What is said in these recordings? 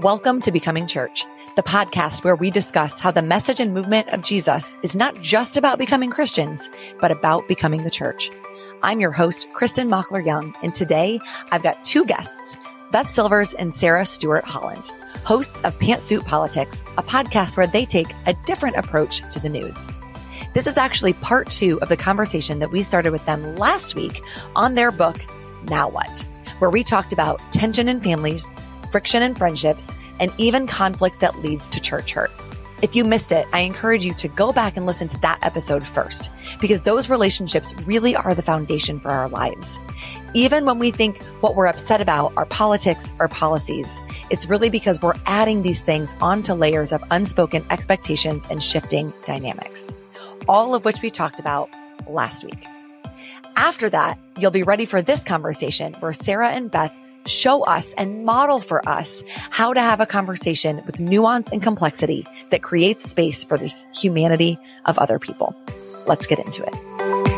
Welcome to Becoming Church, the podcast where we discuss how the message and movement of Jesus is not just about becoming Christians, but about becoming the church. I'm your host, Kristen Mockler-Young, and today I've got two guests, Beth Silvers and Sarah Stewart Holland, hosts of Pantsuit Politics, a podcast where they take a different approach to the news. This is actually part 2 of the conversation that we started with them last week on their book, Now What?, where we talked about tension in families, friction in friendships, and even conflict that leads to church hurt. If you missed it, I encourage you to go back and listen to that episode first, because those relationships really are the foundation for our lives. Even when we think what we're upset about are politics or policies, it's really because we're adding these things onto layers of unspoken expectations and shifting dynamics, all of which we talked about last week. After that, you'll be ready for this conversation where Sarah and Beth show us and model for us how to have a conversation with nuance and complexity that creates space for the humanity of other people. Let's get into it.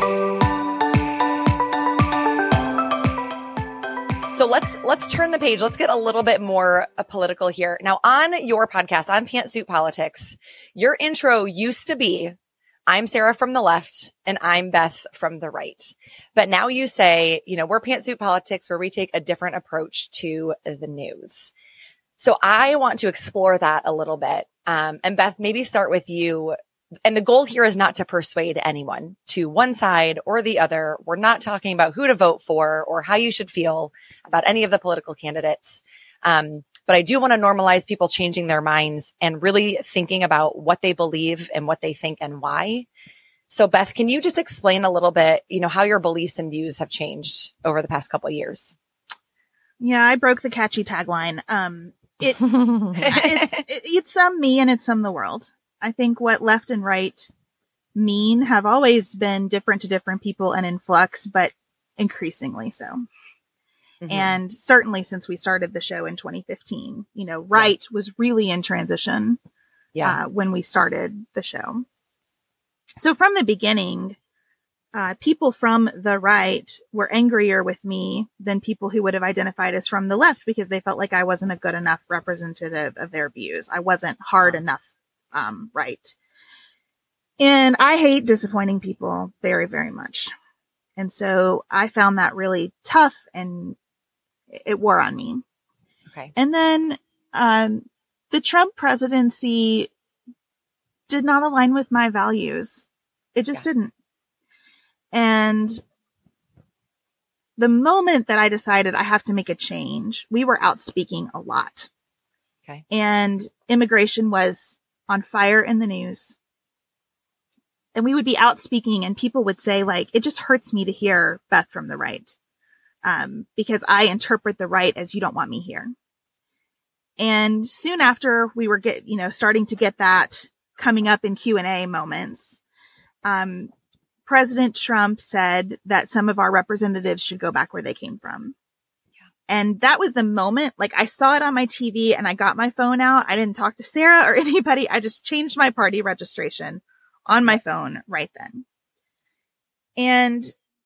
So let's turn the page. Let's get a little bit more political here. Now, on your podcast, on Pantsuit Politics, your intro used to be, I'm Sarah from the left and I'm Beth from the right. But now you say, we're Pantsuit Politics where we take a different approach to the news. So I want to explore that a little bit. And Beth, maybe start with you. And the goal here is not to persuade anyone to one side or the other. We're not talking about who to vote for or how you should feel about any of the political candidates. But I do want to normalize people changing their minds and really thinking about what they believe and what they think and why. So Beth, can you just explain a little bit, how your beliefs and views have changed over the past couple of years? Yeah, I broke the catchy tagline. It's some me and it's some the world. I think what left and right mean have always been different to different people and in flux, but increasingly so. Mm-hmm. And certainly since we started the show in 2015, right was really in transition when we started the show. So from the beginning, people from the right were angrier with me than people who would have identified as from the left because they felt like I wasn't a good enough representative of their views. I wasn't hard enough right. And I hate disappointing people very, very much. And so I found that really tough and it wore on me. Okay. And then the Trump presidency did not align with my values. It just didn't. And the moment that I decided I have to make a change, we were out speaking a lot. Okay. And immigration was on fire in the news. And we would be out speaking and people would say, it just hurts me to hear Beth from the right. Because I interpret the right as you don't want me here. And soon after we were starting to get that coming up in Q&A moments, President Trump said that some of our representatives should go back where they came from. Yeah. And that was the moment, I saw it on my TV and I got my phone out. I didn't talk to Sarah or anybody. I just changed my party registration on my phone right then. And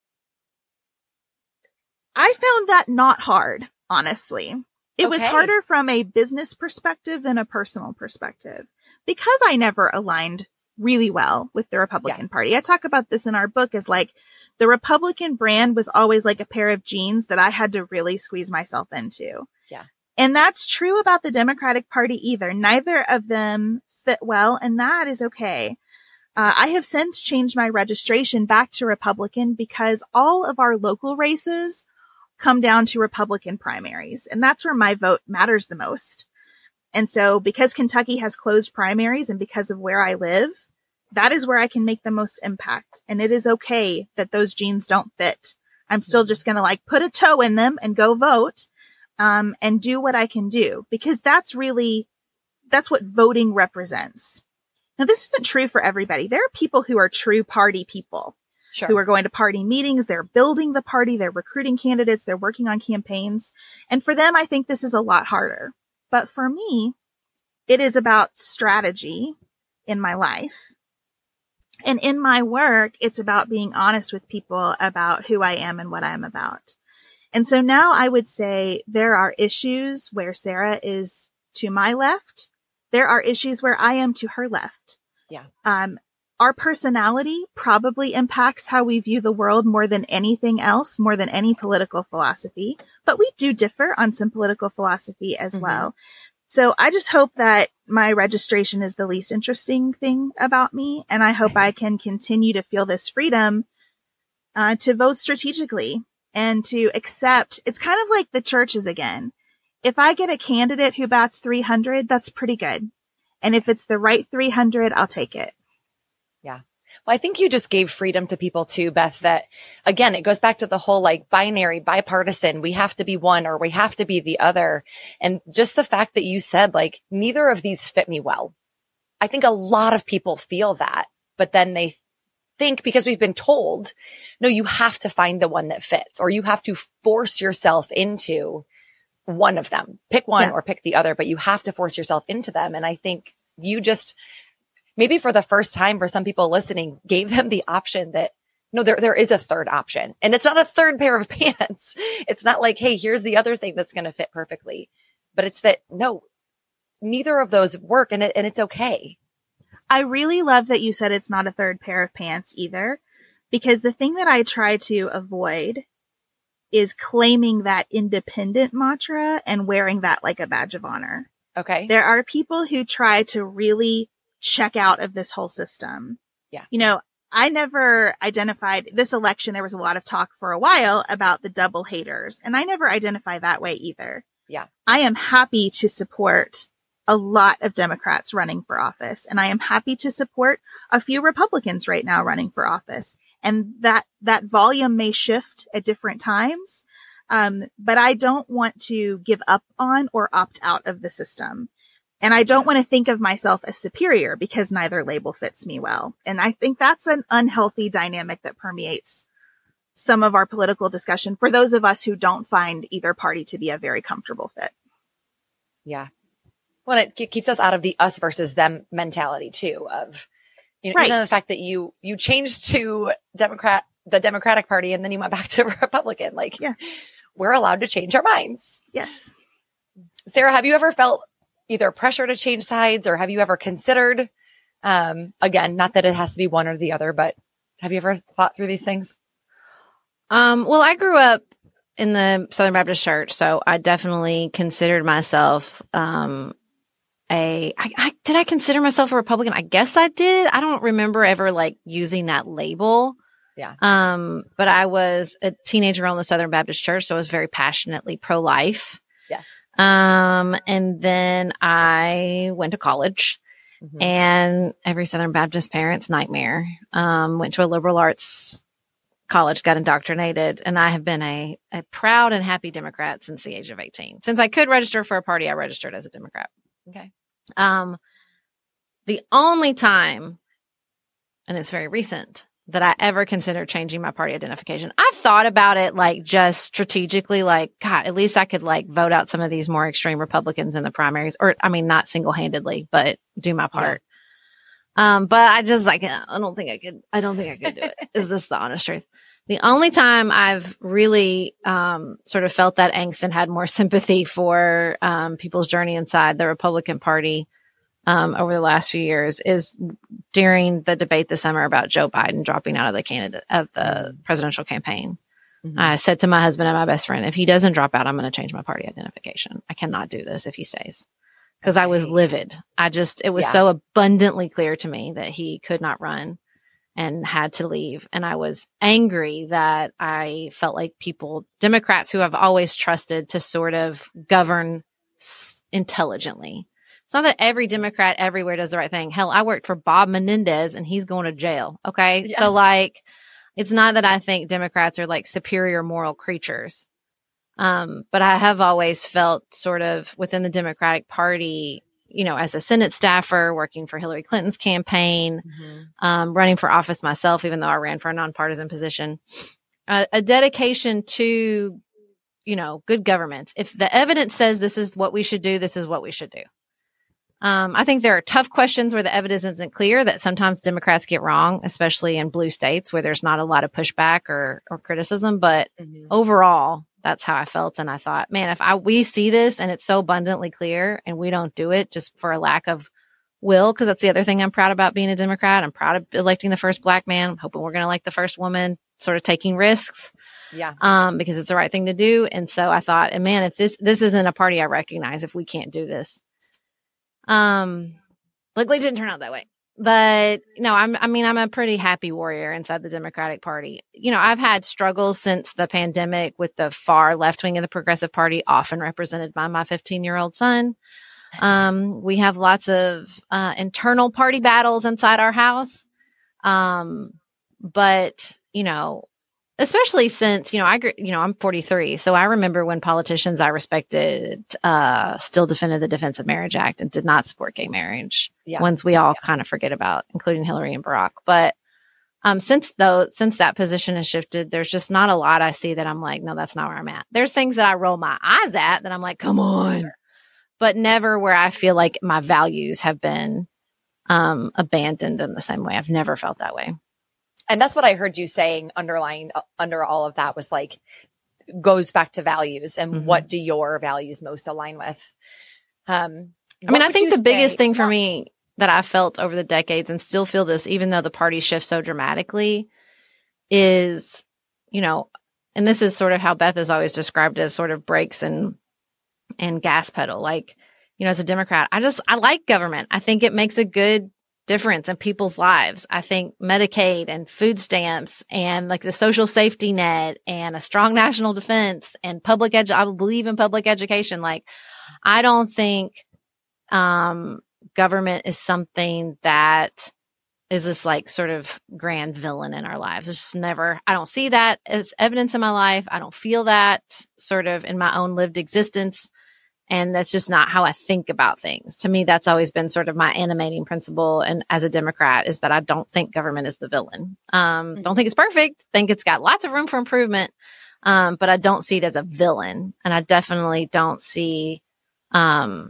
I found that not hard, honestly. It was harder from a business perspective than a personal perspective because I never aligned really well with the Republican Party. I talk about this in our book as the Republican brand was always like a pair of jeans that I had to really squeeze myself into. Yeah. And that's true about the Democratic Party either. Neither of them fit well, and that is okay. I have since changed my registration back to Republican because all of our local races come down to Republican primaries. And that's where my vote matters the most. And so because Kentucky has closed primaries and because of where I live, that is where I can make the most impact. And it is okay that those jeans don't fit. I'm still just going to put a toe in them and go vote, and do what I can do because that's what voting represents. Now, this isn't true for everybody. There are people who are true party people. Sure. Who are going to party meetings. They're building the party. They're recruiting candidates. They're working on campaigns. And for them, I think this is a lot harder. But for me, it is about strategy in my life. And in my work, it's about being honest with people about who I am and what I am about. And so now I would say there are issues where Sarah is to my left. There are issues where I am to her left. Yeah. Our personality probably impacts how we view the world more than anything else, more than any political philosophy. But we do differ on some political philosophy as well. So I just hope that my registration is the least interesting thing about me. And I hope I can continue to feel this freedom to vote strategically and to accept. It's kind of like the churches again. If I get a candidate who bats 300, that's pretty good. And if it's the right 300, I'll take it. Yeah. Well, I think you just gave freedom to people too, Beth, that again, it goes back to the whole like binary, bipartisan. We have to be one or we have to be the other. And just the fact that you said like, neither of these fit me well. I think a lot of people feel that, but then they think because we've been told, no, you have to find the one that fits, or you have to force yourself into one of them. Pick one or pick the other, but you have to force yourself into them. And I think you just, maybe for the first time for some people listening, gave them the option that no, there is a third option, and it's not a third pair of pants. It's not like, hey, here's the other thing that's going to fit perfectly, but it's that no, neither of those work, and it's okay. I really love that you said it's not a third pair of pants either, because the thing that I try to avoid is claiming that independent mantra and wearing that like a badge of honor. Okay. There are people who try to really check out of this whole system. Yeah. You know, I never identified this election. There was a lot of talk for a while about the double haters, and I never identify that way either. Yeah. I am happy to support a lot of Democrats running for office, and I am happy to support a few Republicans right now running for office. And that volume may shift at different times. But I don't want to give up on or opt out of the system. And I don't want to think of myself as superior because neither label fits me well. And I think that's an unhealthy dynamic that permeates some of our political discussion for those of us who don't find either party to be a very comfortable fit. Yeah. Well, it keeps us out of the us versus them mentality too, of, you know, right. Even the fact that you changed to the Democratic Party and then you went back to Republican, like we're allowed to change our minds. Yes. Sarah, have you ever felt either pressure to change sides, or have you ever considered, again, not that it has to be one or the other, but have you ever thought through these things? Well, I grew up in the Southern Baptist Church, so I definitely considered myself, did I consider myself a Republican? I guess I did. I don't remember ever like using that label. Yeah. But I was a teenager on the Southern Baptist Church, so I was very passionately pro-life. Yes. And then I went to college, and every Southern Baptist parent's nightmare. Went to a liberal arts college, got indoctrinated, and I have been a proud and happy Democrat since the age of 18. Since I could register for a party, I registered as a Democrat. Okay. The only time, and it's very recent, that I ever considered changing my party identification. I've thought about it, like just strategically, like, God, at least I could like vote out some of these more extreme Republicans in the primaries, or I mean, not single-handedly, but do my part. Yeah. But I just like, I don't think I could do it. Is this the honest truth? The only time I've really sort of felt that angst and had more sympathy for people's journey inside the Republican Party over the last few years is during the debate this summer about Joe Biden dropping out of the presidential campaign. I said to my husband and my best friend, if he doesn't drop out, I'm going to change my party identification. I cannot do this if he stays. Because I was livid. It was so abundantly clear to me that he could not run and had to leave. And I was angry that I felt like Democrats who I've always trusted to sort of govern intelligently. It's not that every Democrat everywhere does the right thing. Hell, I worked for Bob Menendez and he's going to jail. Okay. Yeah. So like, it's not that I think Democrats are like superior moral creatures. But I have always felt sort of within the Democratic Party, you know, as a Senate staffer, working for Hillary Clinton's campaign, running for office myself, even though I ran for a nonpartisan position, a dedication to, you know, good government. If the evidence says this is what we should do, this is what we should do. I think there are tough questions where the evidence isn't clear that sometimes Democrats get wrong, especially in blue states where there's not a lot of pushback or criticism. But overall, That's how I felt. And I thought, man, if we see this and it's so abundantly clear and we don't do it just for a lack of will, because that's the other thing I'm proud about being a Democrat. I'm proud of electing the first Black man. I'm hoping we're going to elect the first woman, sort of taking risks. Yeah. Because it's the right thing to do. And so I thought, and man, if this isn't a party I recognize, if we can't do this. Luckily it didn't turn out that way. But no, I'm a pretty happy warrior inside the Democratic Party. I've had struggles since the pandemic with the far left wing of the Progressive Party, often represented by my 15-year-old son. We have lots of internal party battles inside our house. But, especially since, I'm 43. So I remember when politicians I respected still defended the Defense of Marriage Act and did not support gay marriage. Yeah. Ones we all kind of forget about, including Hillary and Barack. But since that position has shifted, there's just not a lot I see that I'm like, no, that's not where I'm at. There's things that I roll my eyes at that I'm like, come on. Sure. But never where I feel like my values have been abandoned in the same way. I've never felt that way. And that's what I heard you saying underlying under all of that was like, goes back to values and what do your values most align with? I think the biggest thing for me that I felt over the decades and still feel this, even though the party shifts so dramatically, is, and this is sort of how Beth has always described it as sort of brakes and gas pedal. Like, as a Democrat, I like government. I think it makes a good difference in people's lives. I think Medicaid and food stamps and like the social safety net and a strong national defense and I believe in public education. Like, I don't think government is something that is this like sort of grand villain in our lives. It's just never, I don't see that as evidence in my life. I don't feel that sort of in my own lived existence. And that's just not how I think about things. To me, that's always been sort of my animating principle. And as a Democrat is that I don't think government is the villain. Don't think it's perfect. Think it's got lots of room for improvement. But I don't see it as a villain. And I definitely don't see, the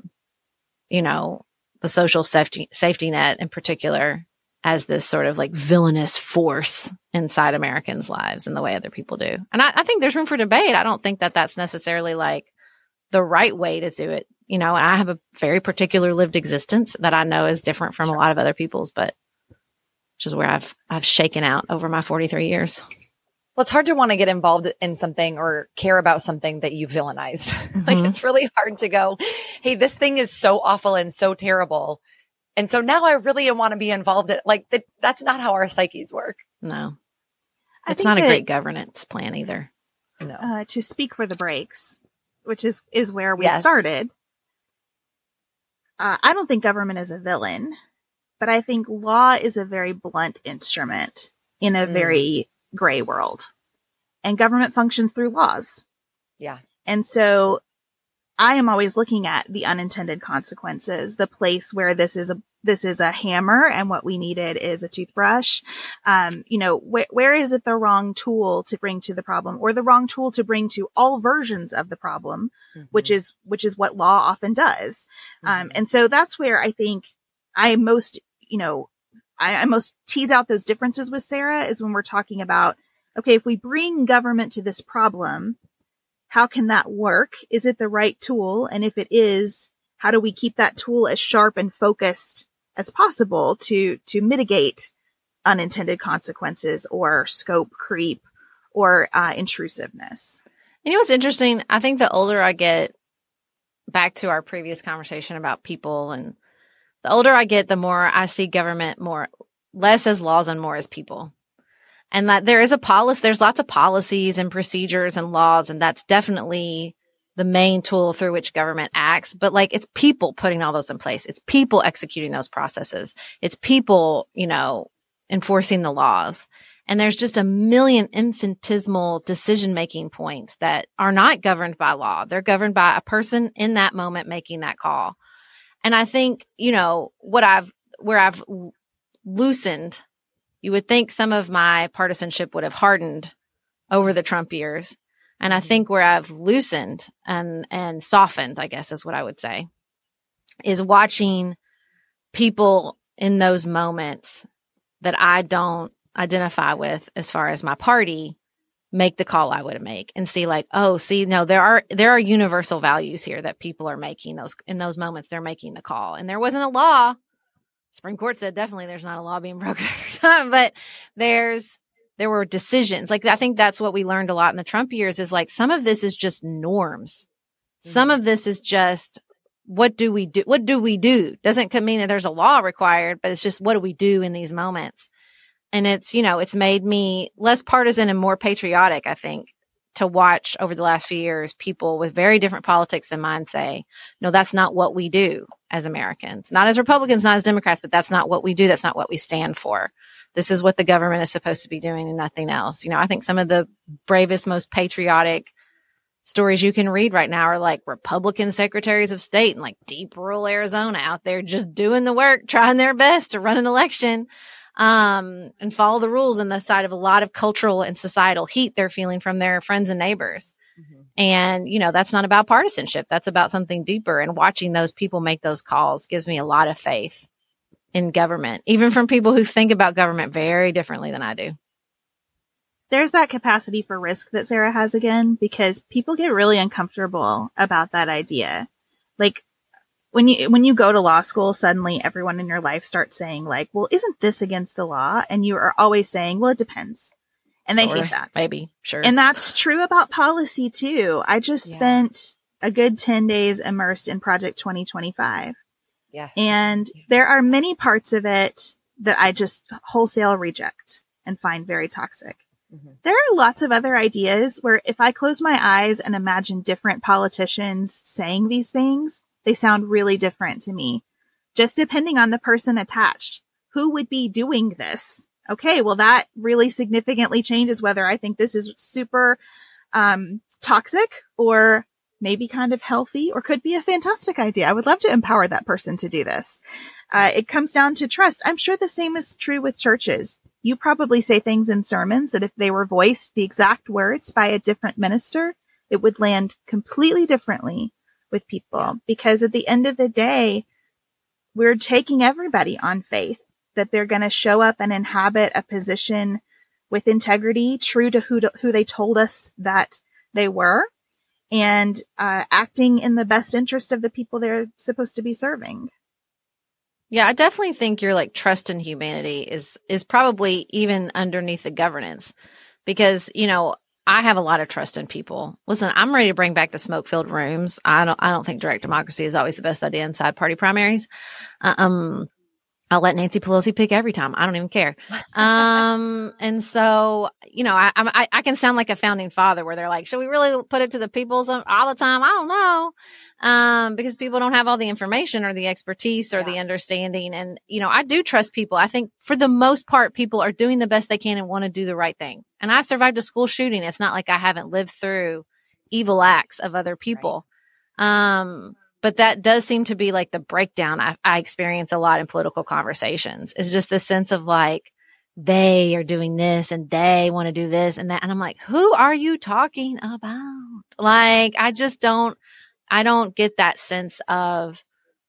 social safety net in particular as this sort of like villainous force inside Americans' lives in the way other people do. And I think there's room for debate. I don't think that that's necessarily like the right way to do it. And I have a very particular lived existence that I know is different from a lot of other people's, but which is where I've shaken out over my 43 years. Well, it's hard to want to get involved in something or care about something that you villainized. Like, it's really hard to go, hey, this thing is so awful and so terrible. And so now I really want to be involved in it. That's not how our psyches work. No, it's not a great governance plan either. No. To speak for the breaks, which is where we started. I don't think government is a villain, but I think law is a very blunt instrument in a very gray world, and government functions through laws. Yeah. And so I am always looking at the unintended consequences, the place where this is a hammer and what we needed is a toothbrush. Where is it the wrong tool to bring to the problem, or the wrong tool to bring to all versions of the problem, which is what law often does. And so that's where I think I most tease out those differences with Sarah is when we're talking about, okay, if we bring government to this problem, how can that work? Is it the right tool? And if it is, how do we keep that tool as sharp and focused as possible to mitigate unintended consequences or scope creep or intrusiveness? What's interesting? I think the older I get, back to our previous conversation about people, and the older I get, the more I see government less as laws and more as people. And that there's lots of policies and procedures and laws, and that's definitely the main tool through which government acts. But like, it's people putting all those in place. It's people executing those processes. It's people, enforcing the laws. And there's just a million infinitesimal decision-making points that are not governed by law. They're governed by a person in that moment making that call. And I think, where I've loosened, you would think some of my partisanship would have hardened over the Trump years. And I think where I've loosened and softened, I guess is what I would say, is watching people in those moments that I don't identify with as far as my party make the call I would make and see like, oh, see, no, there are universal values here that people are making in those moments. They're making the call. And there wasn't a law. Supreme Court said definitely there's not a law being broken every time, but there were decisions. Like, I think that's what we learned a lot in the Trump years is like, some of this is just norms. Mm-hmm. Some of this is just, what do we do? What do we do? Doesn't mean that there's a law required, but it's just, what do we do in these moments? And it's, it's made me less partisan and more patriotic, I think, to watch over the last few years, people with very different politics than mine say, no, that's not what we do as Americans, not as Republicans, not as Democrats, but that's not what we do. That's not what we stand for. This is what the government is supposed to be doing and nothing else. I think some of the bravest, most patriotic stories you can read right now are like Republican secretaries of state in like deep rural Arizona out there just doing the work, trying their best to run an election. And follow the rules in the side of a lot of cultural and societal heat they're feeling from their friends and neighbors. Mm-hmm. And, that's not about partisanship. That's about something deeper. And watching those people make those calls gives me a lot of faith in government, even from people who think about government very differently than I do. There's that capacity for risk that Sarah has again, because people get really uncomfortable about that idea. Like, when you go to law school, suddenly everyone in your life starts saying like, well, isn't this against the law? And you are always saying, well, it depends. And they hate that. Maybe. Sure. And that's true about policy too. I just spent a good 10 days immersed in Project 2025. Yes. And there are many parts of it that I just wholesale reject and find very toxic. Mm-hmm. There are lots of other ideas where if I close my eyes and imagine different politicians saying these things, they sound really different to me, just depending on the person attached. Who would be doing this? Okay, well, that really significantly changes whether I think this is super toxic or maybe kind of healthy or could be a fantastic idea. I would love to empower that person to do this. It comes down to trust. I'm sure the same is true with churches. You probably say things in sermons that if they were voiced the exact words by a different minister, it would land completely differently with people, because at the end of the day, we're taking everybody on faith that they're going to show up and inhabit a position with integrity, true to who they told us that they were, and acting in the best interest of the people they're supposed to be serving. Yeah, I definitely think your like trust in humanity is probably even underneath the governance, because, I have a lot of trust in people. Listen, I'm ready to bring back the smoke-filled rooms. I don't think direct democracy is always the best idea inside party primaries. I'll let Nancy Pelosi pick every time. I don't even care. And so, I can sound like a founding father where they're like, should we really put it to the people all the time? I don't know. Because people don't have all the information or the expertise or the understanding. And, I do trust people. I think for the most part, people are doing the best they can and want to do the right thing. And I survived a school shooting. It's not like I haven't lived through evil acts of other people. Right. But that does seem to be like the breakdown I experience a lot in political conversations. It's just the sense of like, they are doing this and they want to do this and that. And I'm like, who are you talking about? Like, I don't get that sense of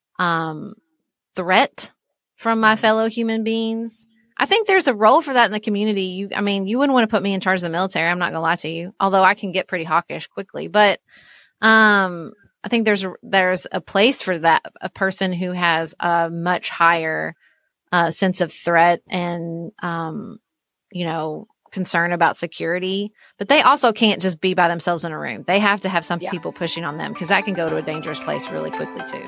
threat from my fellow human beings. I think there's a role for that in the community. You wouldn't want to put me in charge of the military. I'm not going to lie to you, although I can get pretty hawkish quickly. But I think there's a place for that, a person who has a much higher sense of threat and, concern about security. But they also can't just be by themselves in a room. They have to have some people pushing on them, because that can go to a dangerous place really quickly too.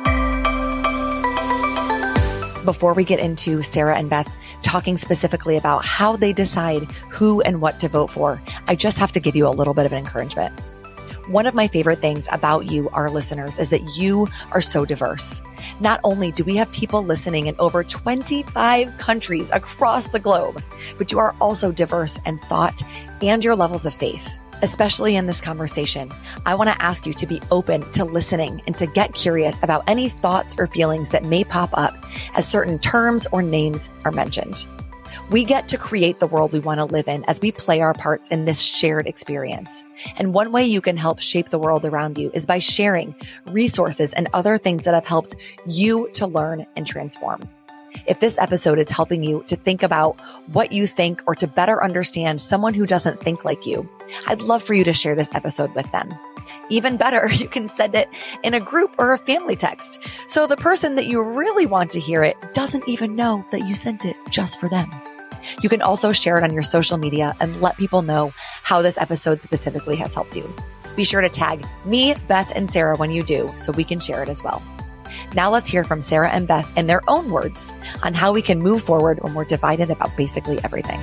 Before we get into Sarah and Beth talking specifically about how they decide who and what to vote for, I just have to give you a little bit of an encouragement. One of my favorite things about you, our listeners, is that you are so diverse. Not only do we have people listening in over 25 countries across the globe, but you are also diverse in thought and your levels of faith. Especially in this conversation, I want to ask you to be open to listening and to get curious about any thoughts or feelings that may pop up as certain terms or names are mentioned. We get to create the world we want to live in as we play our parts in this shared experience. And one way you can help shape the world around you is by sharing resources and other things that have helped you to learn and transform. If this episode is helping you to think about what you think or to better understand someone who doesn't think like you, I'd love for you to share this episode with them. Even better, you can send it in a group or a family text, so the person that you really want to hear it doesn't even know that you sent it just for them. You can also share it on your social media and let people know how this episode specifically has helped you. Be sure to tag me, Beth, and Sarah when you do, so we can share it as well. Now let's hear from Sarah and Beth in their own words on how we can move forward when we're divided about basically everything.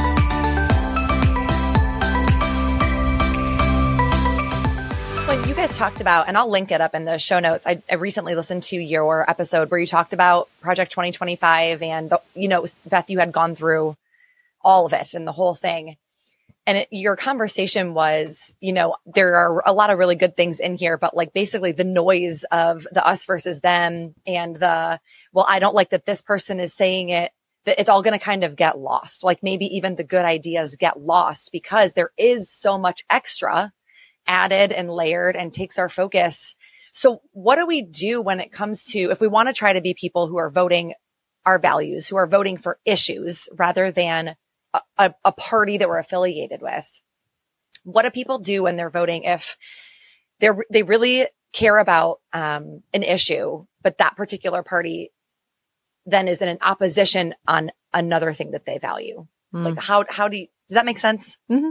When you guys talked about, and I'll link it up in the show notes, I recently listened to your episode where you talked about Project 2025 and, Beth, you had gone through all of it and the whole thing. And your conversation was, there are a lot of really good things in here, but like basically the noise of the us versus them and I don't like that this person is saying it, that it's all going to kind of get lost. Like maybe even the good ideas get lost because there is so much extra added and layered and takes our focus. So what do we do when it comes to, if we want to try to be people who are voting our values, who are voting for issues rather than a party that we're affiliated with? What do people do when they're voting if they really care about an issue, but that particular party then is in an opposition on another thing that they value? Like how does that make sense? Mm-hmm.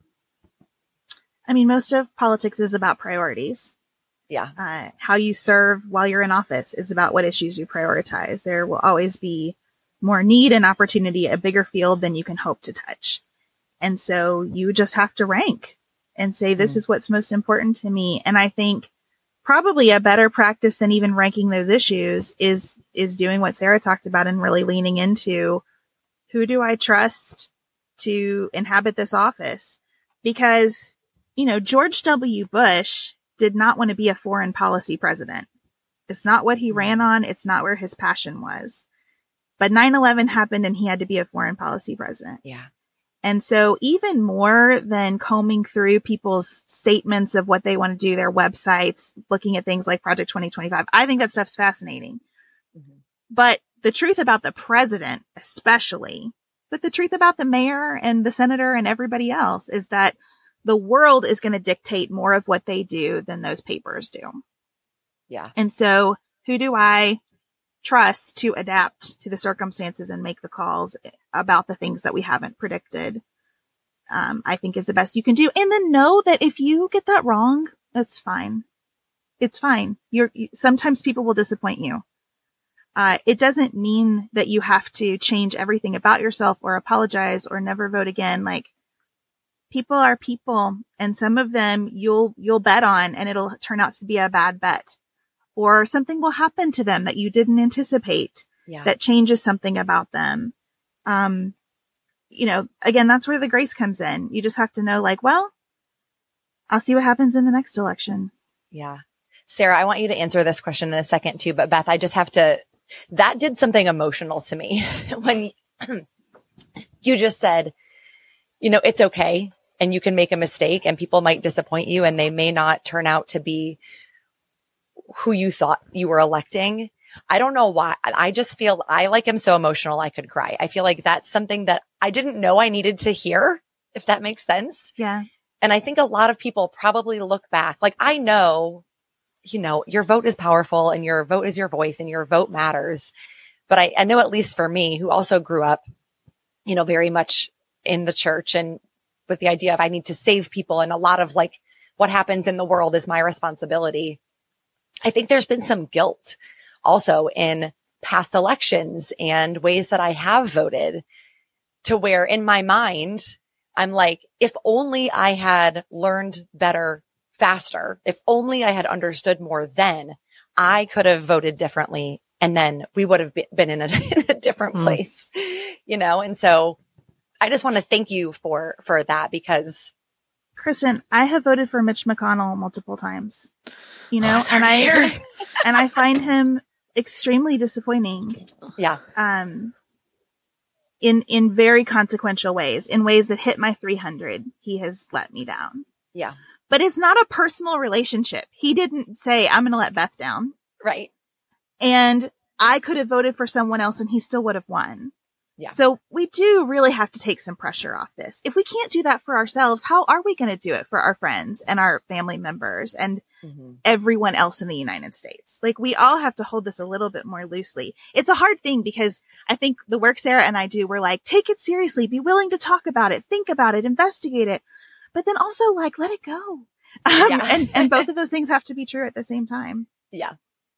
I mean, most of politics is about priorities. Yeah. How you serve while you're in office is about what issues you prioritize. There will always be more need and opportunity, a bigger field than you can hope to touch. And so you just have to rank and say, this is what's most important to me. And I think probably a better practice than even ranking those issues is doing what Sarah talked about and really leaning into, who do I trust to inhabit this office? Because George W. Bush did not want to be a foreign policy president. It's not what he ran on. It's not where his passion was. But 9/11 happened and he had to be a foreign policy president. Yeah. And so even more than combing through people's statements of what they want to do, their websites, looking at things like Project 2025, I think that stuff's fascinating. Mm-hmm. But the truth about the president, especially, but the truth about the mayor and the senator and everybody else is that the world is going to dictate more of what they do than those papers do. Yeah. And so who do I trust to adapt to the circumstances and make the calls about the things that we haven't predicted? I think is the best you can do. And then know that if you get that wrong, that's fine. It's fine. Sometimes people will disappoint you. It doesn't mean that you have to change everything about yourself or apologize or never vote again. Like, people are people, and some of them you'll bet on and it'll turn out to be a bad bet, or something will happen to them that you didn't anticipate that changes something about them. Again, that's where the grace comes in. You just have to know, like, well, I'll see what happens in the next election. Yeah. Sarah, I want you to answer this question in a second too, but Beth, I just have to, that did something emotional to me when you just said, it's okay. And you can make a mistake and people might disappoint you and they may not turn out to be who you thought you were electing. I don't know why. I just feel I am so emotional I could cry. I feel like that's something that I didn't know I needed to hear, if that makes sense. Yeah. And I think a lot of people probably look back. Like, I know, your vote is powerful and your vote is your voice and your vote matters. But I know, at least for me, who also grew up, very much in the church and with the idea of I need to save people. And a lot of what happens in the world is my responsibility. I think there's been some guilt also in past elections and ways that I have voted, to where in my mind, I'm like, if only I had learned better faster, if only I had understood more then, I could have voted differently. And then we would have been in a different place, And so I just want to thank you for that, because Kristen, I have voted for Mitch McConnell multiple times, and I find him extremely disappointing. Yeah. In very consequential ways, in ways that hit my 300, he has let me down. Yeah. But it's not a personal relationship. He didn't say, I'm going to let Beth down. Right. And I could have voted for someone else and he still would have won. Yeah. So we do really have to take some pressure off this. If we can't do that for ourselves, how are we going to do it for our friends and our family members and everyone else in the United States? Like, we all have to hold this a little bit more loosely. It's a hard thing because I think the work Sarah and I do, we're like, take it seriously, be willing to talk about it, think about it, investigate it, but then also like, let it go. And both of those things have to be true at the same time. Yeah.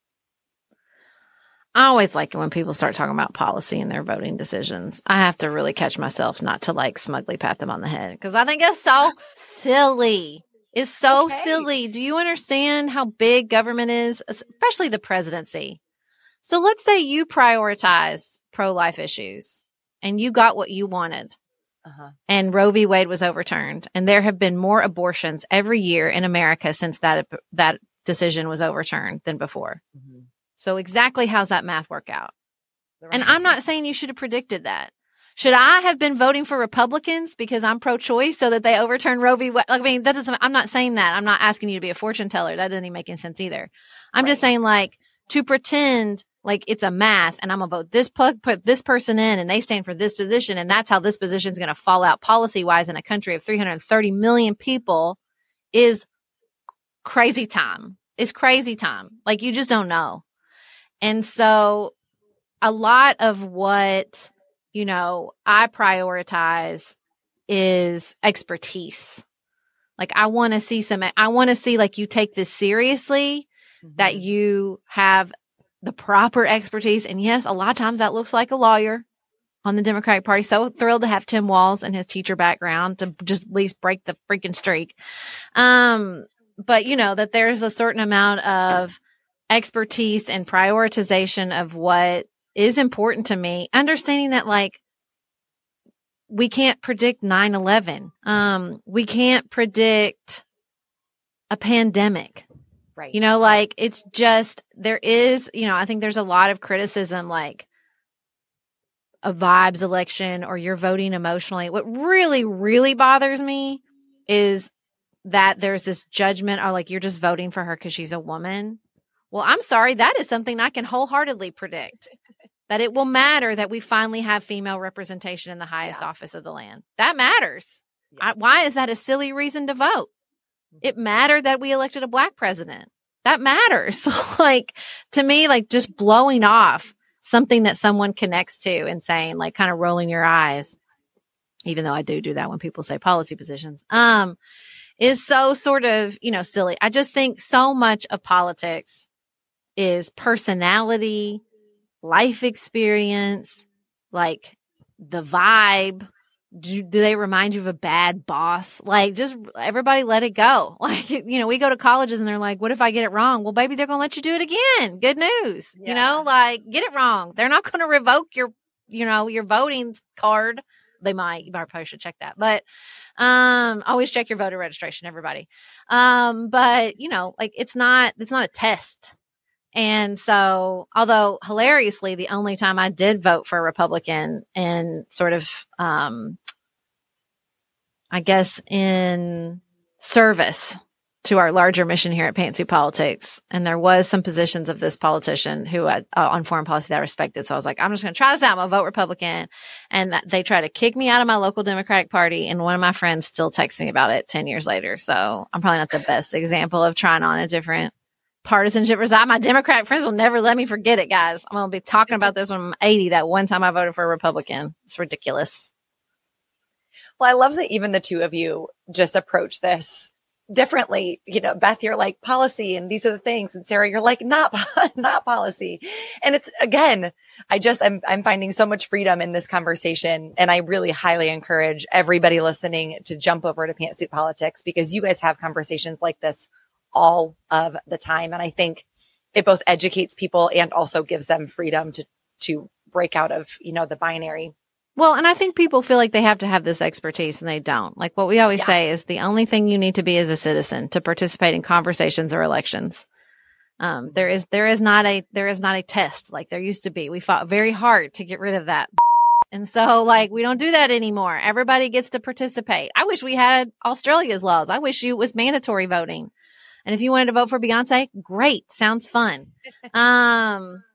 I always like it when people start talking about policy and their voting decisions. I have to really catch myself not to like smugly pat them on the head because I think it's so silly. It's so silly. Do you understand how big government is, especially the presidency? So let's say you prioritized pro-life issues and you got what you wanted and Roe v. Wade was overturned. And there have been more abortions every year in America since that decision was overturned than before. So exactly how's that math work out? And I'm not saying you should have predicted that. Should I have been voting for Republicans because I'm pro-choice so that they overturn Roe v. Wade? I mean, I'm not saying that. I'm not asking you to be a fortune teller. That doesn't even make any sense either. I'm just saying, like, to pretend like it's a math and I'm going to vote this, put this person in and they stand for this position. And that's how this position is going to fall out policy-wise in a country of 330 million people is crazy time. It's crazy time. Like, you just don't know. And so a lot of what, you know, I prioritize is expertise. Like, I want to see like you take this seriously, that you have the proper expertise. And yes, a lot of times that looks like a lawyer on the Democratic Party. So thrilled to have Tim Walz and his teacher background to just at least break the freaking streak. But you know, that there's a certain amount of expertise and prioritization of what is important to me, understanding that, like, we can't predict 9/11. We can't predict a pandemic. Right. You know, like, it's just, there is, you know, I think there's a lot of criticism, like a vibes election or you're voting emotionally. What really, really bothers me is that there's this judgment or like, you're just voting for her because she's a woman. Well, I'm sorry. That is something I can wholeheartedly predict, that it will matter that we finally have female representation in the highest office of the land. That matters. Why is that a silly reason to vote? It mattered that we elected a Black president. That matters. Like, to me, like, just blowing off something that someone connects to and saying, like, kind of rolling your eyes, even though I do that when people say policy positions, is so sort of, you know, silly. I just think so much of politics is personality, life experience, like the vibe. Do they remind you of a bad boss? Like, just everybody let it go. Like, you know, we go to colleges and they're like, what if I get it wrong? Well, baby, they're going to let you do it again. Good news. You know, like, get it wrong. They're not going to revoke your, you know, your voting card. They might. You probably should check that. But always check your voter registration, everybody. But, you know, like, it's not a test. And so, although hilariously, the only time I did vote for a Republican in sort of, I guess, in service to our larger mission here at Pantsuit Politics, and there was some positions of this politician who on foreign policy that I respected. So I was like, I'm just going to try this out. I'm going to vote Republican. And they try to kick me out of my local Democratic Party. And one of my friends still texts me about it 10 years later. So I'm probably not the best example of trying on a different partisanship reside. My Democratic friends will never let me forget it, guys. I'm going to be talking about this when I'm 80, that one time I voted for a Republican. It's ridiculous. Well, I love that even the two of you just approach this differently. You know, Beth, you're like policy and these are the things. And Sarah, you're like, not policy. And it's, again, I'm finding so much freedom in this conversation. And I really highly encourage everybody listening to jump over to Pantsuit Politics, because you guys have conversations like this all of the time. And I think it both educates people and also gives them freedom to break out of, you know, the binary. Well, and I think people feel like they have to have this expertise and they don't. Like, what we always say is the only thing you need to be is a citizen to participate in conversations or elections. There is not a test like there used to be. We fought very hard to get rid of that. And so, like, we don't do that anymore. Everybody gets to participate. I wish we had Australia's laws. I wish it was mandatory voting. And if you wanted to vote for Beyonce, great. Sounds fun.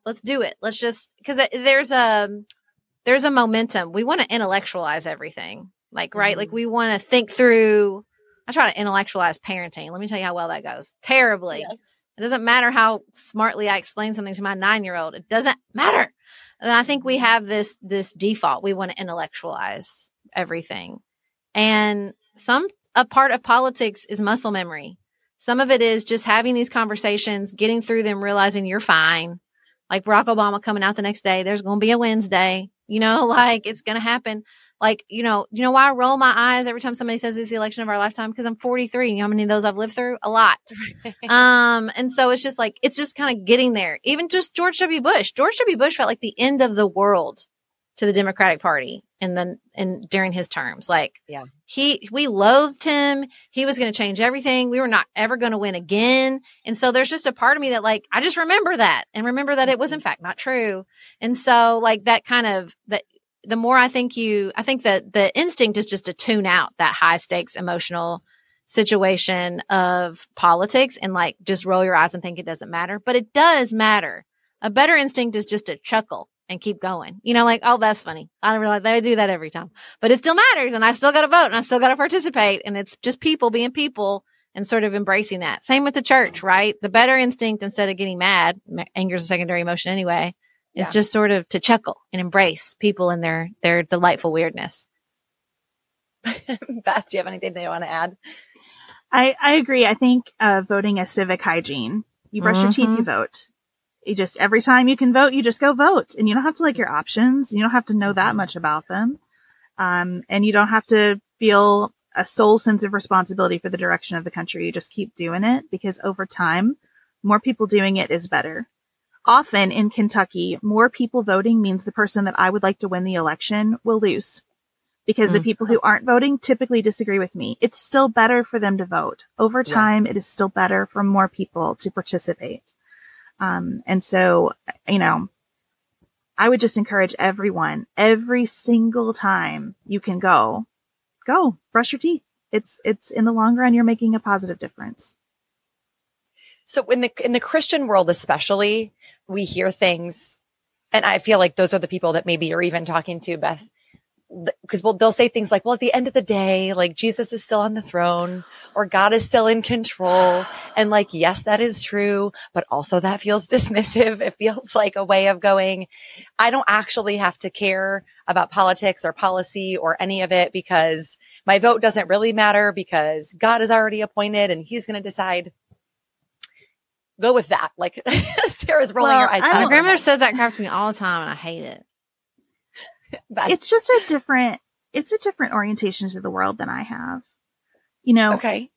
Let's do it. Let's just, because there's a momentum. We want to intellectualize everything. Like, right? Like we want to think through. I try to intellectualize parenting. Let me tell you how well that goes. Terribly. Yes. It doesn't matter how smartly I explain something to my 9-year-old. It doesn't matter. And I think we have this default. We want to intellectualize everything. And a part of politics is muscle memory. Some of it is just having these conversations, getting through them, realizing you're fine. Like Barack Obama coming out the next day, there's going to be a Wednesday, like it's going to happen. Like, you know why I roll my eyes every time somebody says it's the election of our lifetime? Because I'm 43. You know how many of those I've lived through? A lot. And so it's just kind of getting there. Even just George W. Bush. George W. Bush felt like the end of the world to the Democratic Party during his terms. Like, yeah, we loathed him. He was going to change everything. We were not ever going to win again. And so there's just a part of me that like, I just remember that and remember that it was in fact not true. And so like that kind of that. The more I think that the instinct is just to tune out that high stakes emotional situation of politics and like just roll your eyes and think it doesn't matter. But it does matter. A better instinct is just to chuckle and keep going. Like, oh, that's funny. I realize they do that every time. But it still matters and I still got to vote and I still got to participate. And it's just people being people and sort of embracing that. Same with the church, right? The better instinct instead of getting mad, anger is a secondary emotion anyway. It's just sort of to chuckle and embrace people in their delightful weirdness. Beth, do you have anything that you want to add? I agree. I think voting is civic hygiene. You brush your teeth, you vote. You just, every time you can vote, you just go vote. And you don't have to like your options. You don't have to know that much about them. And you don't have to feel a sole sense of responsibility for the direction of the country. You just keep doing it because over time, more people doing it is better. Often in Kentucky, more people voting means the person that I would like to win the election will lose because the people who aren't voting typically disagree with me. It's still better for them to vote. Over time, it is still better for more people to participate. And so, I would just encourage everyone, every single time you can go brush your teeth. It's in the long run, you're making a positive difference. So in the Christian world, especially, we hear things, and I feel like those are the people that maybe you're even talking to, Beth, because they'll say things like, well, at the end of the day, like Jesus is still on the throne or God is still in control. And like, yes, that is true, but also that feels dismissive. It feels like a way of going, I don't actually have to care about politics or policy or any of it because my vote doesn't really matter because God is already appointed and he's going to decide. Go with that. Like Sarah's rolling her eyes. My grandmother says that crap to me all the time and I hate it. It's just a different orientation to the world than I have. Okay.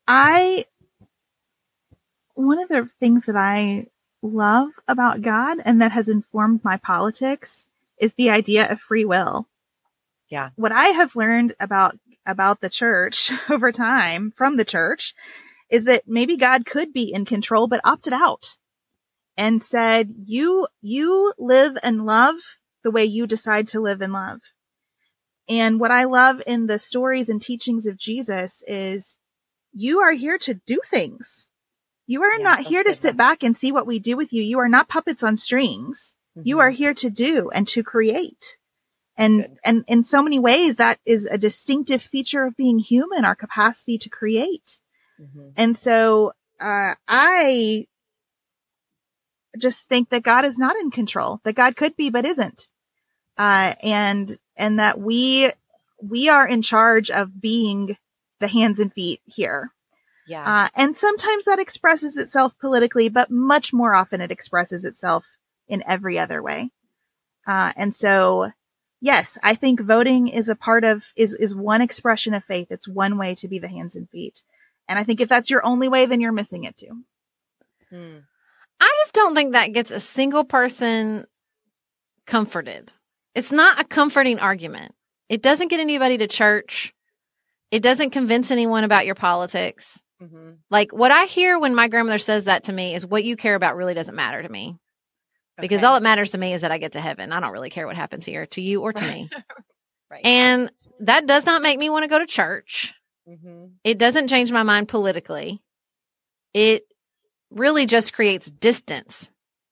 One of the things that I love about God and that has informed my politics is the idea of free will. Yeah. What I have learned about the church over time from the church is that maybe God could be in control, but opted out and said, you live and love the way you decide to live and love. And what I love in the stories and teachings of Jesus is you are here to do things. You are not here to sit back and see what we do with you. You are not puppets on strings. Mm-hmm. You are here to do and to create. And in so many ways, that is a distinctive feature of being human, our capacity to create. Mm-hmm. And so, I just think that God is not in control, that God could be, but isn't. And that we are in charge of being the hands and feet here. Yeah. And sometimes that expresses itself politically, but much more often it expresses itself in every other way. And so, yes, I think voting is a part of, is one expression of faith. It's one way to be the hands and feet. And I think if that's your only way, then you're missing it too. I just don't think that gets a single person comforted. It's not a comforting argument. It doesn't get anybody to church. It doesn't convince anyone about your politics. Mm-hmm. Like what I hear when my grandmother says that to me is what you care about really doesn't matter to me. Because all that matters to me is that I get to heaven. I don't really care what happens here to you or to me. Right. And that does not make me want to go to church. Mm-hmm. It doesn't change my mind politically. It really just creates distance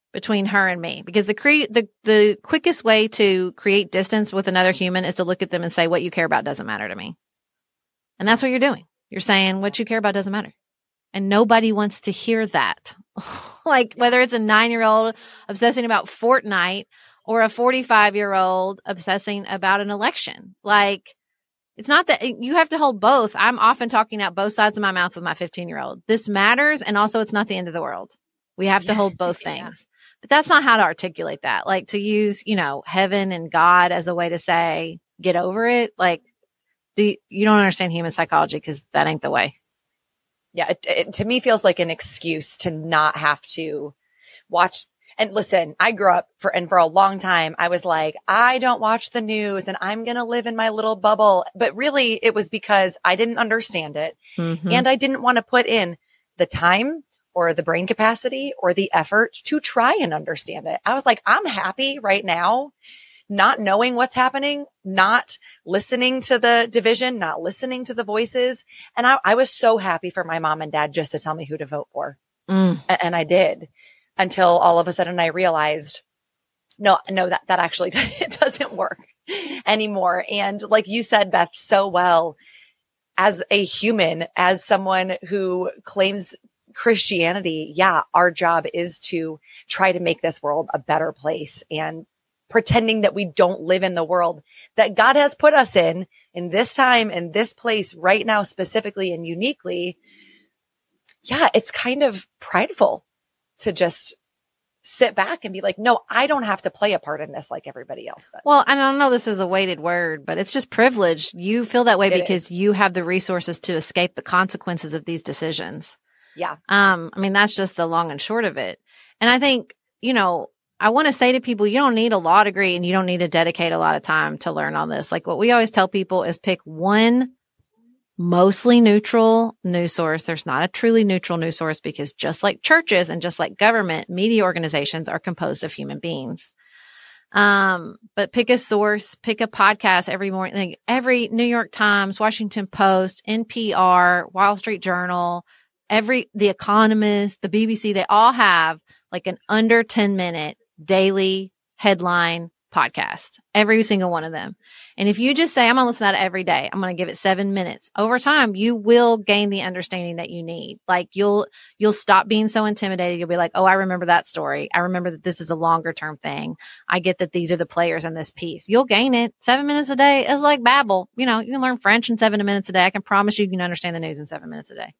between her and me, because the quickest way to create distance with another human is to look at them and say, what you care about doesn't matter to me. And that's what you're doing. You're saying what you care about doesn't matter. And nobody wants to hear that. Like whether it's a 9-year-old obsessing about Fortnite or a 45-year-old obsessing about an election. Like, it's not that you have to hold both. I'm often talking out both sides of my mouth with my 15-year-old. This matters. And also it's not the end of the world. We have to hold both things. But that's not how to articulate that. Like to use, heaven and God as a way to say, get over it. Like you don't understand human psychology because that ain't the way. Yeah. It to me feels like an excuse to not have to watch. And listen, I grew up for a long time, I was like, I don't watch the news and I'm going to live in my little bubble. But really it was because I didn't understand it. Mm-hmm. And I didn't want to put in the time or the brain capacity or the effort to try and understand it. I was like, I'm happy right now, not knowing what's happening, not listening to the division, not listening to the voices. And I was so happy for my mom and dad just to tell me who to vote for. And I did, until all of a sudden I realized, no, that actually it doesn't work anymore. And like you said, Beth, so well, as a human, as someone who claims Christianity, yeah, our job is to try to make this world a better place, and pretending that we don't live in the world that God has put us in this time, in this place right now, specifically and uniquely. Yeah, it's kind of prideful to just sit back and be like, no, I don't have to play a part in this like everybody else does. Well, and I know this is a weighted word, but it's just privilege. You feel that way because you have the resources to escape the consequences of these decisions. Yeah. That's just the long and short of it. And I think, I want to say to people, you don't need a law degree and you don't need to dedicate a lot of time to learn all this. Like what we always tell people is pick one mostly neutral news source. There's not a truly neutral news source because just like churches and just like government, media organizations are composed of human beings. But pick a source, pick a podcast every morning, like every New York Times, Washington Post, NPR, Wall Street Journal, The Economist, the BBC, they all have like an under 10-minute daily headline podcast, every single one of them. And if you just say, I'm going to listen to that every day, I'm going to give it 7 minutes, over time, you will gain the understanding that you need. Like you'll stop being so intimidated. You'll be like, oh, I remember that story. I remember that this is a longer term thing. I get that these are the players in this piece. You'll gain it. 7 minutes a day is like Babbel. You can learn French in 7 minutes a day. I can promise you can understand the news in 7 minutes a day.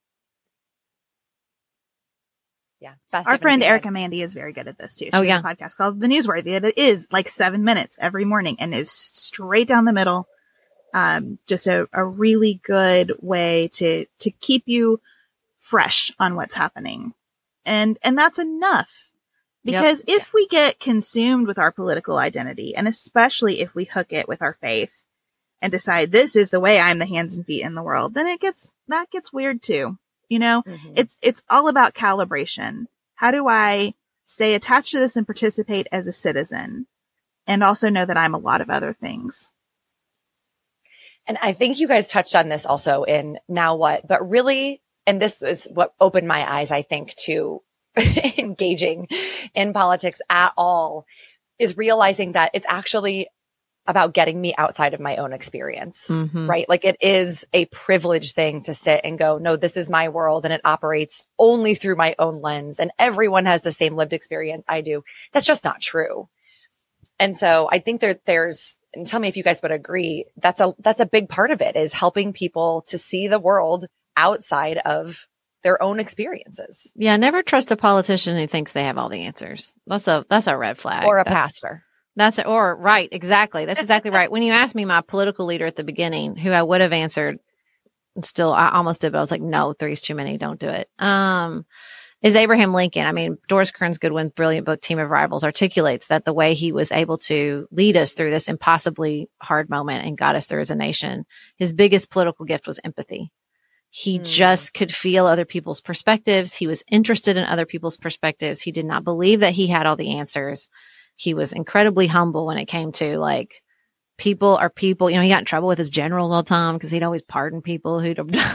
Yeah. Our friend Erica Mandy is very good at this too. She has a podcast called The Newsworthy. It is like 7 minutes every morning and is straight down the middle. Just a really good way to keep you fresh on what's happening. And that's enough, because if we get consumed with our political identity, and especially if we hook it with our faith and decide this is the way I'm the hands and feet in the world, then that gets weird too. Mm-hmm. It's all about calibration. How do I stay attached to this and participate as a citizen, and also know that I'm a lot of other things? And I think you guys touched on this also in Now What, but really, and this is what opened my eyes, I think, to engaging in politics at all, is realizing that it's actually about getting me outside of my own experience, right? Like it is a privileged thing to sit and go, no, this is my world and it operates only through my own lens and everyone has the same lived experience I do. That's just not true. And so I think there's, and tell me if you guys would agree, that's a big part of it, is helping people to see the world outside of their own experiences. Yeah. Never trust a politician who thinks they have all the answers. That's a red flag. Or a pastor. Right. Exactly. That's exactly right. When you asked me my political leader at the beginning, who I would have answered, still, I almost did, but I was like, no, 3 is too many. Don't do it. Is Abraham Lincoln. Doris Kearns Goodwin's brilliant book, Team of Rivals, articulates that the way he was able to lead us through this impossibly hard moment and got us through as a nation, his biggest political gift was empathy. He just could feel other people's perspectives. He was interested in other people's perspectives. He did not believe that he had all the answers. He was incredibly humble when it came to like, people are people. He got in trouble with his general all the time because he'd always pardon people who'd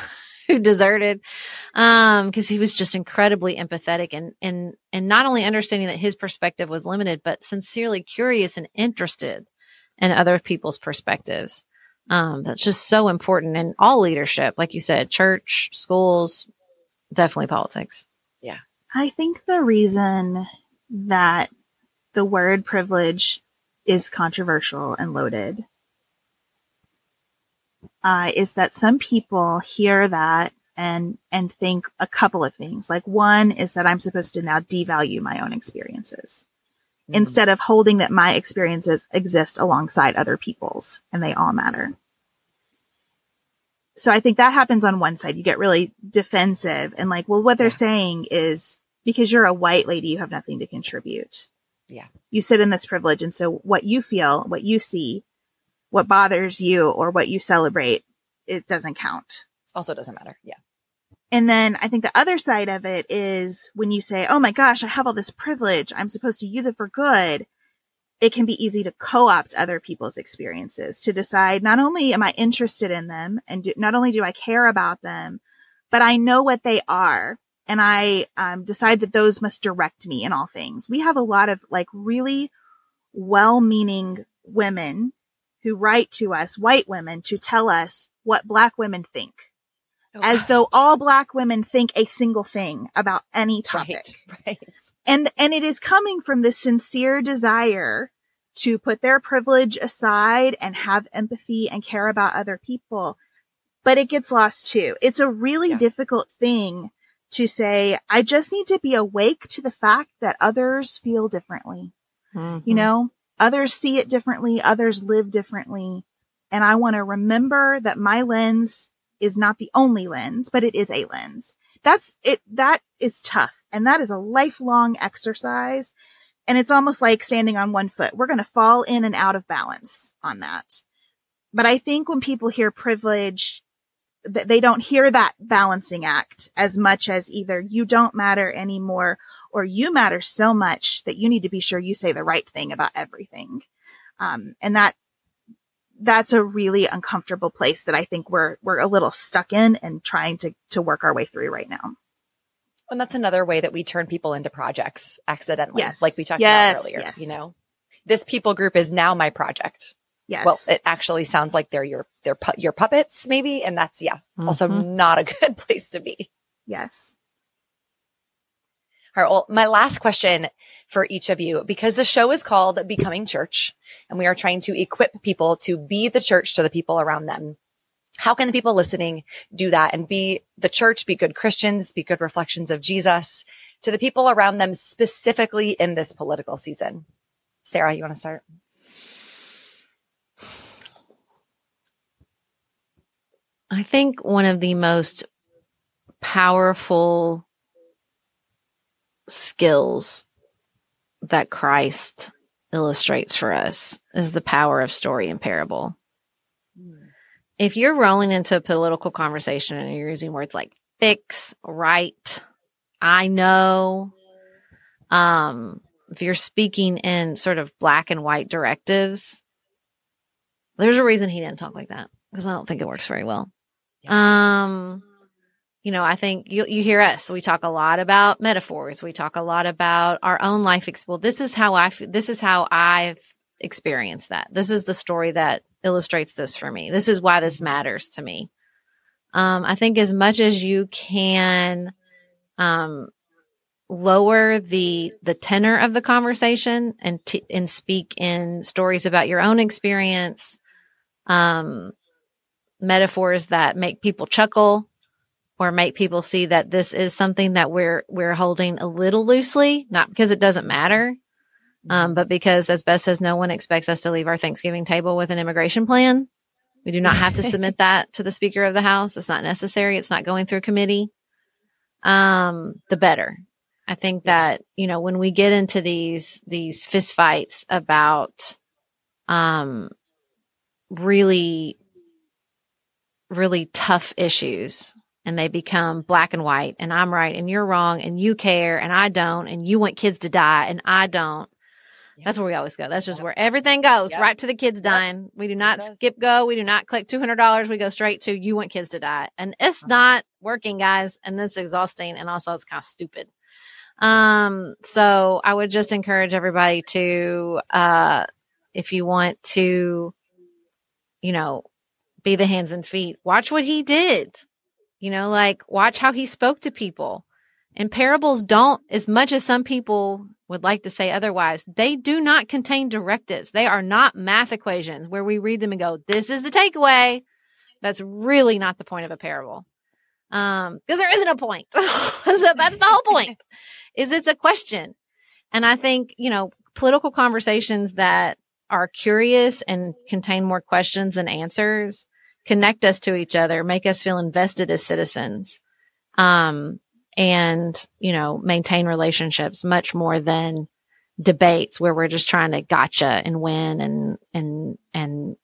who deserted, because he was just incredibly empathetic and not only understanding that his perspective was limited, but sincerely curious and interested in other people's perspectives. That's just so important in all leadership, like you said, church, schools, definitely politics. Yeah. I think the reason that the word privilege is controversial and loaded is that some people hear that and think a couple of things. Like, one is that I'm supposed to now devalue my own experiences instead of holding that my experiences exist alongside other people's and they all matter. So I think that happens on one side. You get really defensive and like, well, what they're saying is because you're a white lady, you have nothing to contribute. Yeah. You sit in this privilege. And so what you feel, what you see, what bothers you or what you celebrate, it doesn't count. Also doesn't matter. Yeah. And then I think the other side of it is when you say, oh my gosh, I have all this privilege, I'm supposed to use it for good. It can be easy to co-opt other people's experiences to decide not only am I interested in them and not only do I care about them, but I know what they are. And I decide that those must direct me in all things. We have a lot of like really well-meaning women who write to us, white women, to tell us what Black women think. As though all Black women think a single thing about any topic. Right. And it is coming from this sincere desire to put their privilege aside and have empathy and care about other people. But it gets lost too. It's a really difficult thing to say, I just need to be awake to the fact that others feel differently. Mm-hmm. You know, others see it differently. Others live differently. And I want to remember that my lens is not the only lens, but it is a lens. That's it. That is tough. And that is a lifelong exercise. And it's almost like standing on one foot. We're going to fall in and out of balance on that. But I think when people hear privilege, they don't hear that balancing act as much as either you don't matter anymore or you matter so much that you need to be sure you say the right thing about everything. And that's a really uncomfortable place that I think we're a little stuck in and trying to work our way through right now. And that's another way that we turn people into projects accidentally. Yes. Like we talked about earlier, yes. You know, this people group is now my project. Yes. Well, it actually sounds like they're your puppets maybe. And that's, also not a good place to be. Yes. All right. Well, my last question for each of you, because the show is called Becoming Church and we are trying to equip people to be the church to the people around them. How can the people listening do that and be the church, be good Christians, be good reflections of Jesus to the people around them, specifically in this political season? Sarah, you want to start? I think one of the most powerful skills that Christ illustrates for us is the power of story and parable. If you're rolling into a political conversation and you're using words like fix, right, I know, if you're speaking in sort of black and white directives, there's a reason he didn't talk like that because I don't think it works very well. You know, I think you hear us. We talk a lot about metaphors. We talk a lot about our own life. Well, this is how I've experienced that. This is the story that illustrates this for me. This is why this matters to me. I think as much as you can lower the tenor of the conversation and speak in stories about your own experience, metaphors that make people chuckle or make people see that this is something that we're holding a little loosely, not because it doesn't matter, but because, as Beth says, no one expects us to leave our Thanksgiving table with an immigration plan. We do not have to submit that to the Speaker of the House. It's not necessary. It's not going through committee. The better. I think that, you know, when we get into these fist fights about really, really tough issues, and they become black and white, and I'm right and you're wrong and you care and I don't, and you want kids to die and I don't. That's where we always go. That's just where everything goes, right to the kids dying. We do not skip go. We do not collect $200. We go straight to, you want kids to die. And it's not working, guys. And it's exhausting. And also it's kind of stupid. So I would just encourage everybody to, if you want to, be the hands and feet, watch what he did, watch how he spoke to people. And parables don't, as much as some people would like to say otherwise, they do not contain directives. They are not math equations where we read them and go, this is the takeaway. That's really not the point of a parable. Because there isn't a point. So that's the whole point, is it's a question. And I think, political conversations that are curious and contain more questions than answers connect us to each other, make us feel invested as citizens. And, maintain relationships much more than debates where we're just trying to gotcha and win and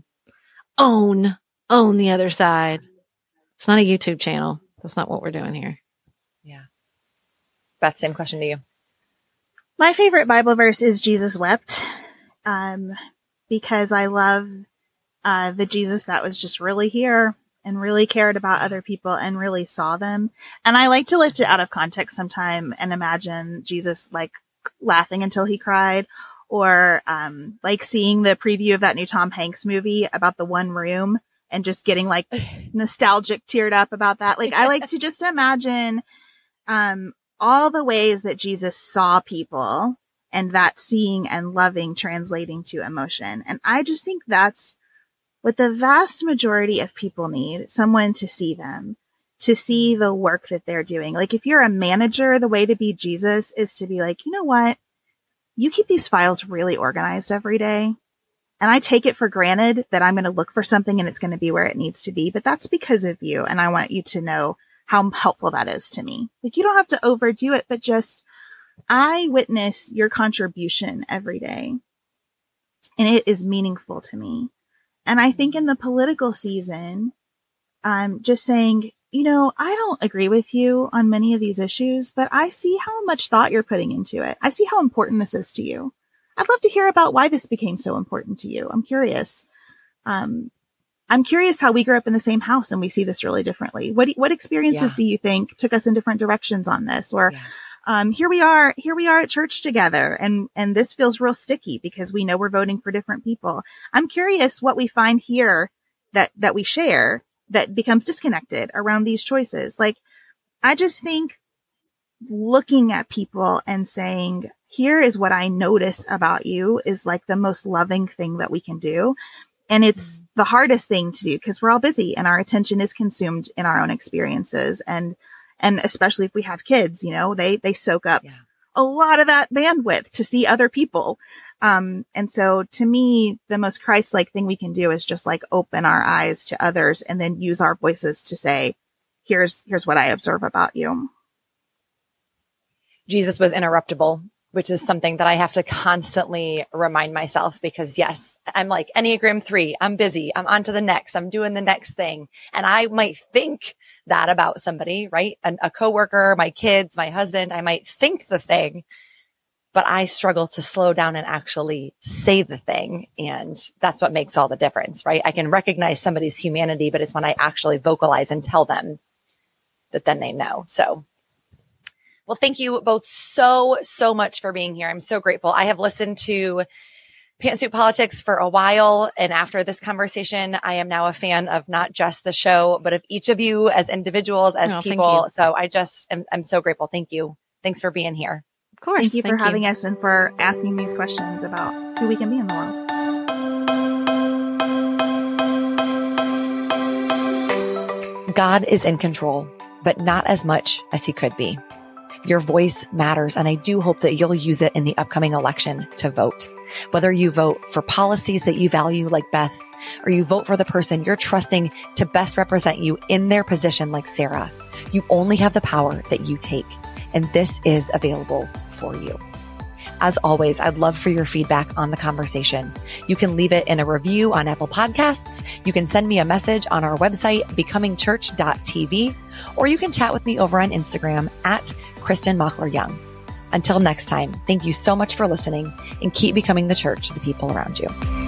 own the other side. It's not a YouTube channel. That's not what we're doing here. Yeah. Beth, same question to you. My favorite Bible verse is Jesus wept, because I love the Jesus that was just really here and really cared about other people and really saw them. And I like to lift it out of context sometime and imagine Jesus like laughing until he cried, or like seeing the preview of that new Tom Hanks movie about the one room and just getting like nostalgic, teared up about that. Like I like to just imagine all the ways that Jesus saw people, and that seeing and loving translating to emotion. And I just think that's what the vast majority of people need, someone to see them, to see the work that they're doing. Like if you're a manager, the way to be Jesus is to be like, you know what? You keep these files really organized every day. And I take it for granted that I'm going to look for something and it's going to be where it needs to be. But that's because of you. And I want you to know how helpful that is to me. Like you don't have to overdo it, but just I witness your contribution every day. And it is meaningful to me. And I think in the political season, just saying, I don't agree with you on many of these issues, but I see how much thought you're putting into it. I see how important this is to you. I'd love to hear about why this became so important to you. I'm curious. I'm curious how we grew up in the same house and we see this really differently. What experiences do you think took us in different directions on this? Or here we are at church together and this feels real sticky because we know we're voting for different people. I'm curious what we find here that we share that becomes disconnected around these choices. Like, I just think looking at people and saying, here is what I notice about you is like the most loving thing that we can do. And it's the hardest thing to do because we're all busy and our attention is consumed in our own experiences. And especially if we have kids, they soak up a lot of that bandwidth to see other people. And so to me, the most Christ-like thing we can do is just like open our eyes to others and then use our voices to say, here's what I observe about you. Jesus was interruptible, which is something that I have to constantly remind myself because yes, I'm like Enneagram 3. I'm busy. I'm on to the next. I'm doing the next thing. And I might think that about somebody, right? A coworker, my kids, my husband, I might think the thing, but I struggle to slow down and actually say the thing. And that's what makes all the difference, right? I can recognize somebody's humanity, but it's when I actually vocalize and tell them that then they know. So, well, thank you both so much for being here. I'm so grateful. I have listened to Pantsuit Politics for a while. And after this conversation, I am now a fan of not just the show, but of each of you as individuals, as people. So I'm so grateful. Thank you. Thanks for being here. Of course. Thank you for having us and for asking these questions about who we can be in the world. God is in control, but not as much as he could be. Your voice matters, and I do hope that you'll use it in the upcoming election to vote. Whether you vote for policies that you value like Beth, or you vote for the person you're trusting to best represent you in their position like Sarah, you only have the power that you take, and this is available for you. As always, I'd love for your feedback on the conversation. You can leave it in a review on Apple Podcasts. You can send me a message on our website, becomingchurch.tv, or you can chat with me over on Instagram at Kristen Mockler Young. Until next time, thank you so much for listening and keep becoming the church to the people around you.